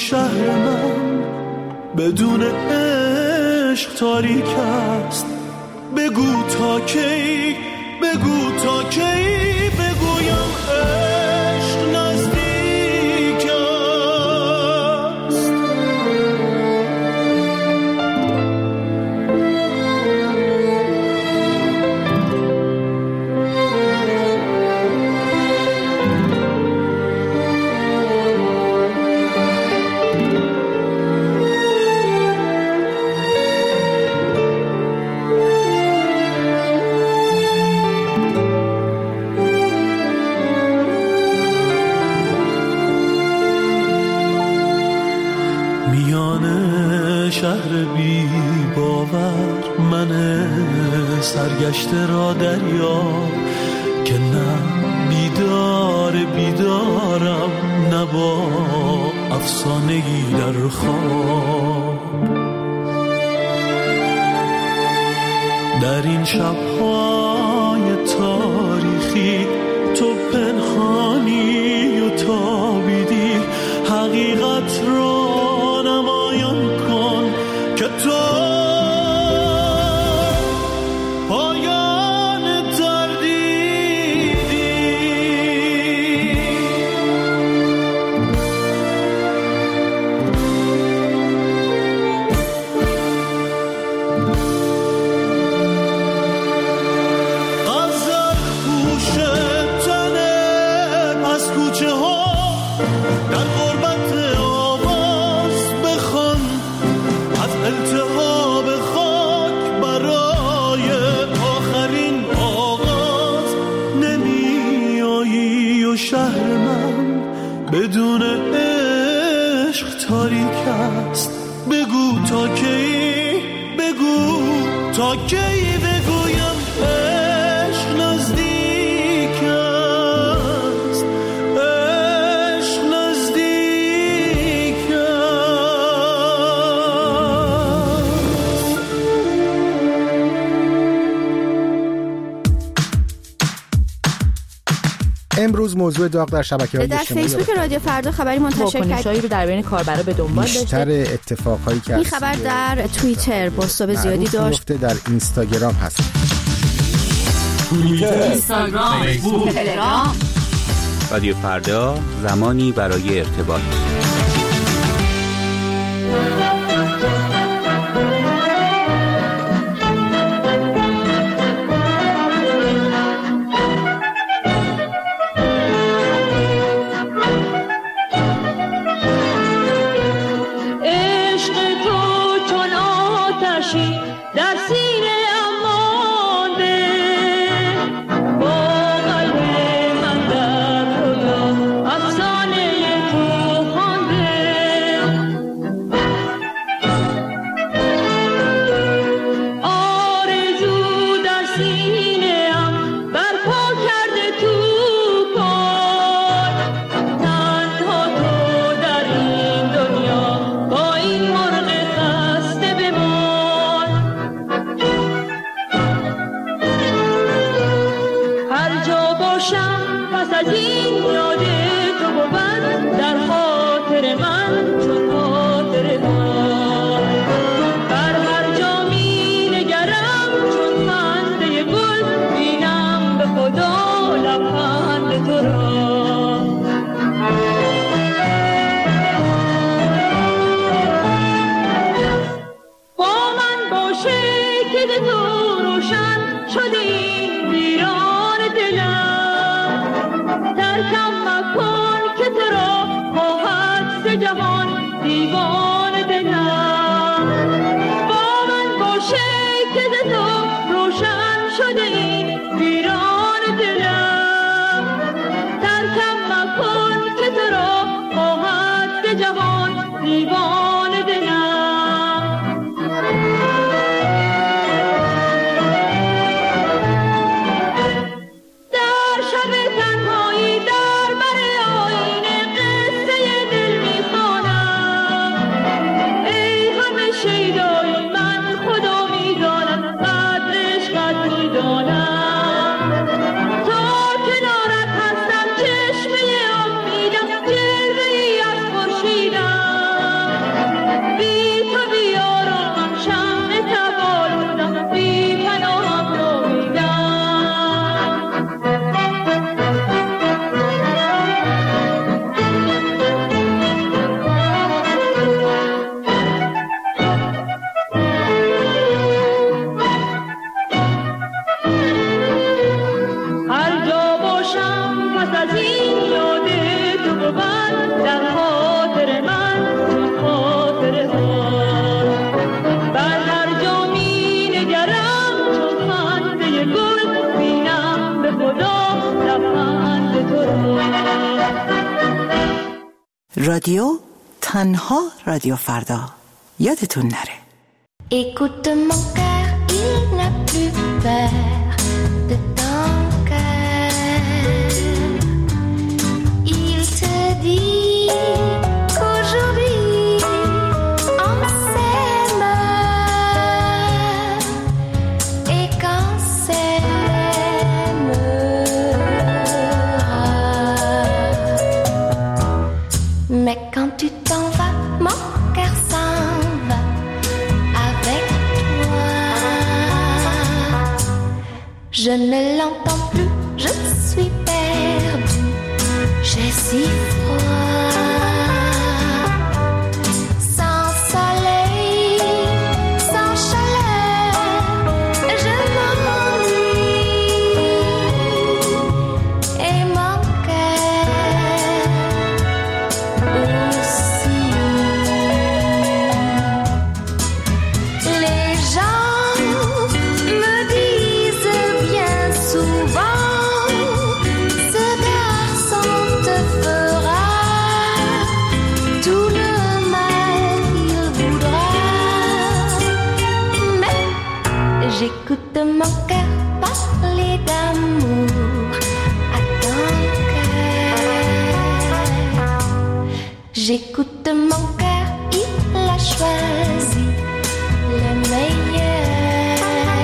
شهر من بدون عشق تاریک است. بگو تا کی، بگو تا کی بگویم عشق نزدیک است. شهر بی باور من سرگشته را دریا که نه بیدارم نه با افسانه‌ای در خواب. در این شب‌های تاریخی تو پنهانی و تابیدی، حقیقت را نمایان کن که تو پایان تردیدی. غزل پوش تنه پس کوچه ها در غربت آواز بخوان، از التهاب خاک برای آخرین آغاز نمی آیی و شهر من بدون عشق تاریک است. بگو تا کی، بگو تا کی بگویم عشق نزدیک است. عشق نزدیک است. امروز موضوع داغ در شبکه‌های اجتماعی در فیسبوک رادیو فردا خبری منتشر کرد. واکنش‌هایی رو در بین کاربرا به دنبال داشته. بیشتر اتفاقایی که این خبر در توییتر بازتاب زیادی داشت. در اینستاگرام هست. اینستاگرام، فیسبوک، تلگرام. رادیو فردا، زمانی برای ارتباط. رادیو تنها رادیو فردا. یادتون نره. Écoute mon cœur, il n'a plus peur de ton cœur. Il te dit qu'aujourd'hui on s'aime et qu'on s'aimera. Mais quand tu t'en vas, mon cœur s'en va avec toi. Je ne l'entends plus, je suis perdue, j'ai si froid. Sans soleil, sans chaleur, je m'ennuie. Et mon cœur aussi. Les gens me disent bien souvent, ce garçon te fera tout le mal qu'il voudra. Mais j'écoute mon cœur parler d'amour à ton cœur. J'écoute mon cœur, il a choisi le meilleur.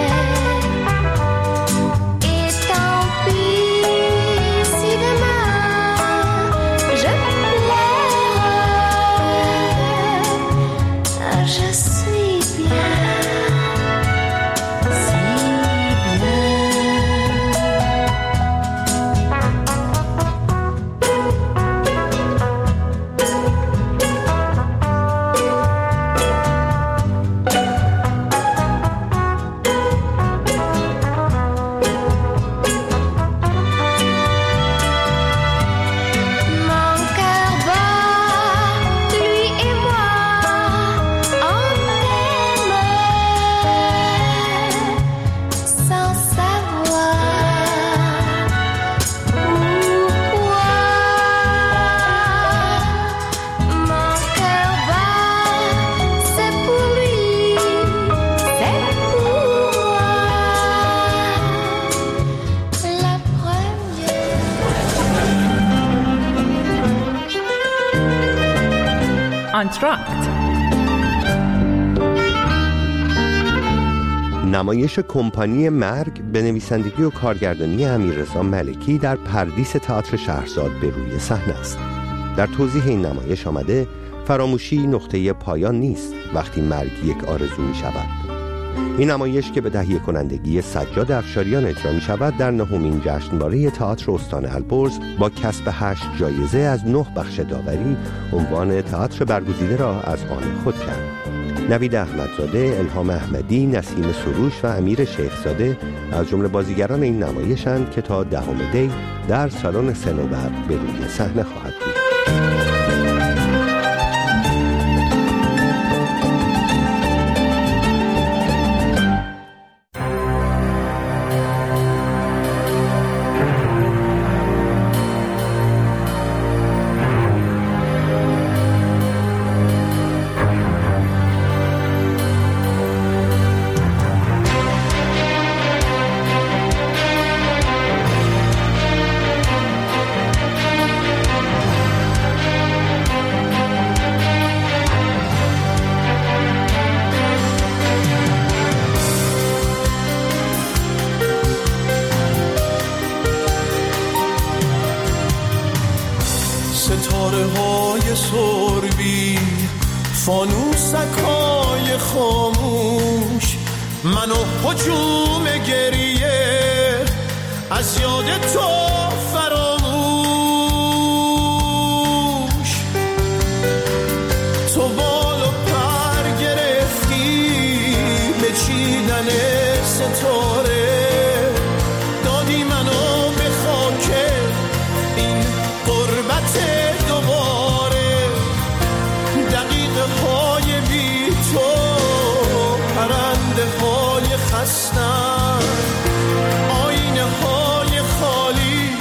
Et tant pis si demain je pleure, je suis bien, si bien. Mon cœur bat, lui et moi, on aime sans savoir pourquoi. Mon cœur bat, c'est pour lui, c'est pour moi. La première. آنتراکت. نمایش کمپانی مرگ به نویسندگی و کارگردانی امیررضا ملکی در پردیس تئاتر شهرزاد به روی صحنه است. در توضیح این نمایش آمده فراموشی نقطه پایان نیست وقتی مرگ یک آرزو می شود. این نمایش که به تهیه کنندگی سجاد افشاریان اجرا می شود در 9مین جشنواره تئاتر استان البرز با کسب 8 جایزه از 9 بخش داوری عنوان تئاتر برگزیده را از آن خود کرد. نوید احمدزاده، الهام احمدی، نسیم سروش و امیر شیخزاده از جمله بازیگران این نمایشند که تا 10 دی در سالن صنوبر به روی صحنه خواهد بود. ستاره‌های سربی، فانوسک‌های خاموش، من و هجوم گریه از یاد تو فراموش. تو بال و پر گرفتی به چیدن ستاره، دادی منو به خاک این غربت دوباره. دقیقه های بی تو پرنده های خستن، آینه های خالی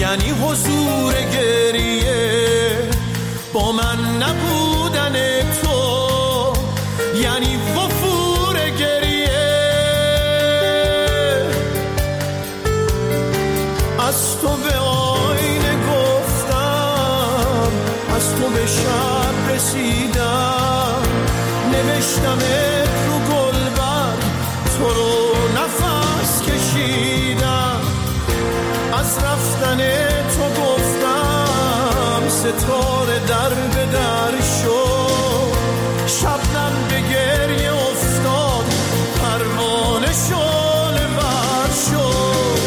یعنی حضور گریه، با من نبودن تو یعنی وفور گریه. از تو به آینه گفتم، از تو به شب رسیدم، نوشتمت رو گلبرگ، تو رو نفس کشیدم. از رفتن تو گفتم، ستاره در به در شد، شبنم به گریه افتاد، پروانه شعله ور شد.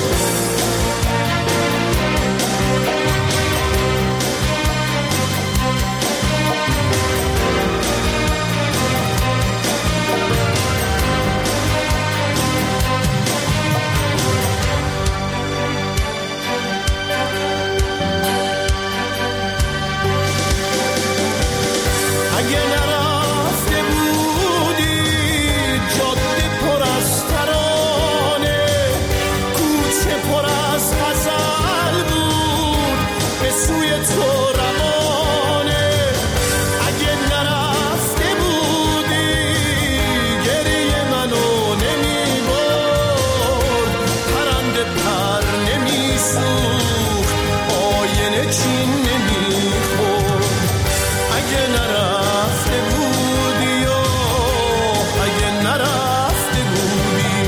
اگه نرفته بودی جاده پر از ترانه، کوچه پر از غزل بود به سوی تو روانه. اگه نرفته بودی گریه منو نمی برد، پرنده پر نمی سوخت، آینه چین نمی خورد. اگه نرفته بودی و اگه نرفته بودی،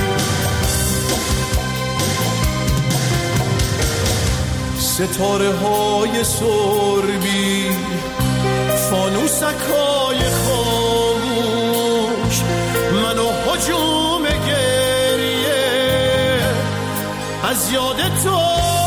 ستاره های سربی، فانوسک های خاموش، منو هجوم گریه از یاد تو